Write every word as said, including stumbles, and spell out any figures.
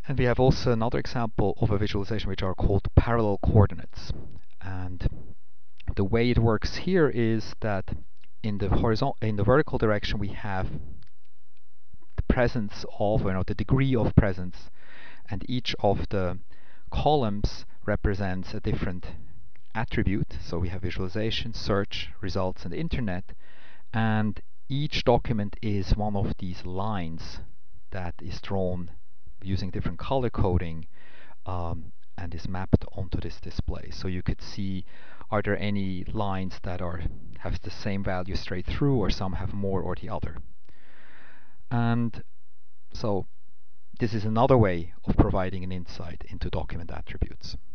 And we have also another example of a visualization which are called parallel coordinates. And the way it works here is that in the horizontal, in the vertical direction, we have the presence of, you know, the degree of presence, and each of the columns represents a different attribute. So we have visualization, search, results, and internet, and each document is one of these lines that is drawn using different color coding um, and is mapped onto this display. So you could see, are there any lines that are have the same value straight through, or some have more or the other. And so this is another way of providing an insight into document attributes.